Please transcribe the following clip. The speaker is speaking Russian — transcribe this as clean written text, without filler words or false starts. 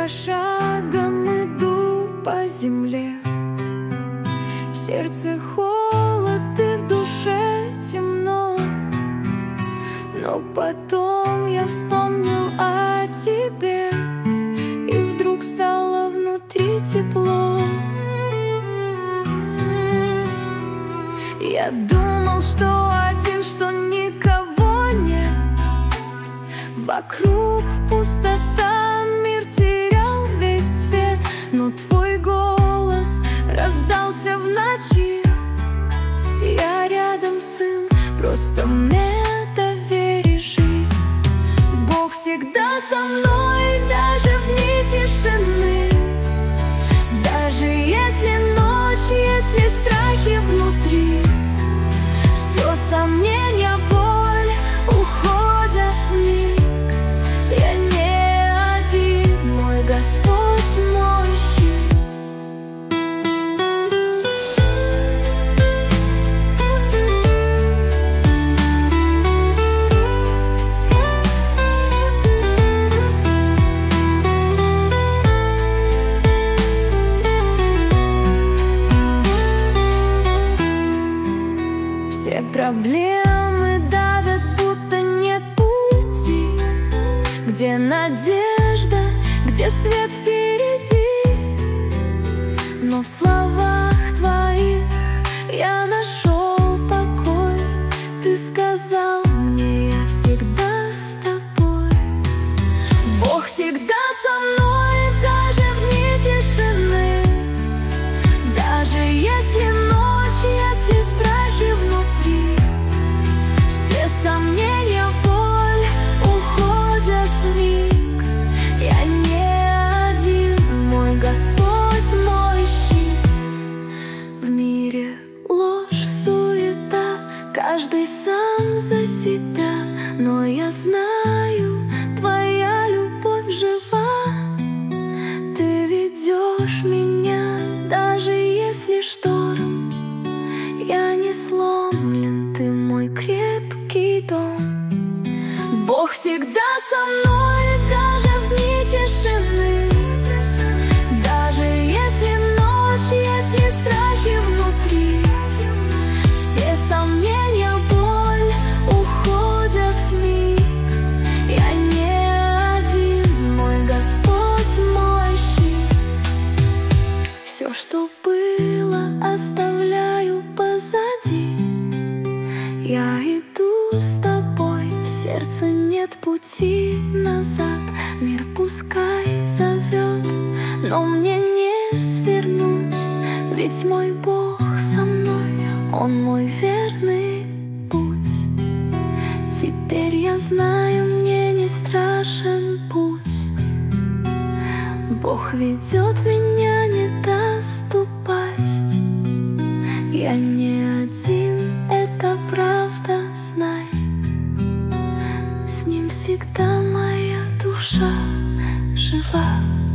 за шагом иду по земле. В сердце холод и в душе темно, но потом я вспомнил о тебе, и вдруг стало внутри тепло. Я думал, что один, что никого нет. Вокруг пустота, мир терял весь свет. Но твой голос раздался в ночи. Я рядом, сын, просто мне довери жизнь. Бог всегда со мной, даже в дни тишины. Даже если ночь, если страхи внутри, все сомнения, боль уходят вмиг. Я не один, мой Господь, мой щит. Все проблемы давят, будто нет пути. Где надежда, где свет впереди? Но в словах твоих я нашел покой. Ты сказал мне, я всегда с тобой. Бог всегда со мной, даже в дни тишины. Даже если ночь, если страхи внутри, все сомнения, боль уходят вмиг. Я не один, мой Господь, мой щит. В мире ложь, суета, каждый сам за себя. Но я знаю, твоя любовь жива. Ты ведешь меня, даже если шторм. Я не сломлен, ты мой крепкий дом. Бог всегда со мной, даже в дни тишины. Даже если ночь, если страхи внутри, все сомнения, боль уходят вмиг. Я не один, мой Господь, мой щит. Все, что было, оставляю позади. Я иду с тобой, в сердце нет пути назад. Мир пускай зовет, но мне не свернуть. Ведь мой Бог со мной, Он мой верный путь. Теперь я знаю, мне не страшен путь. Бог ведет меня, не даст упасть. Я не один, это правда, знай. С Ним всегда моя душа жива.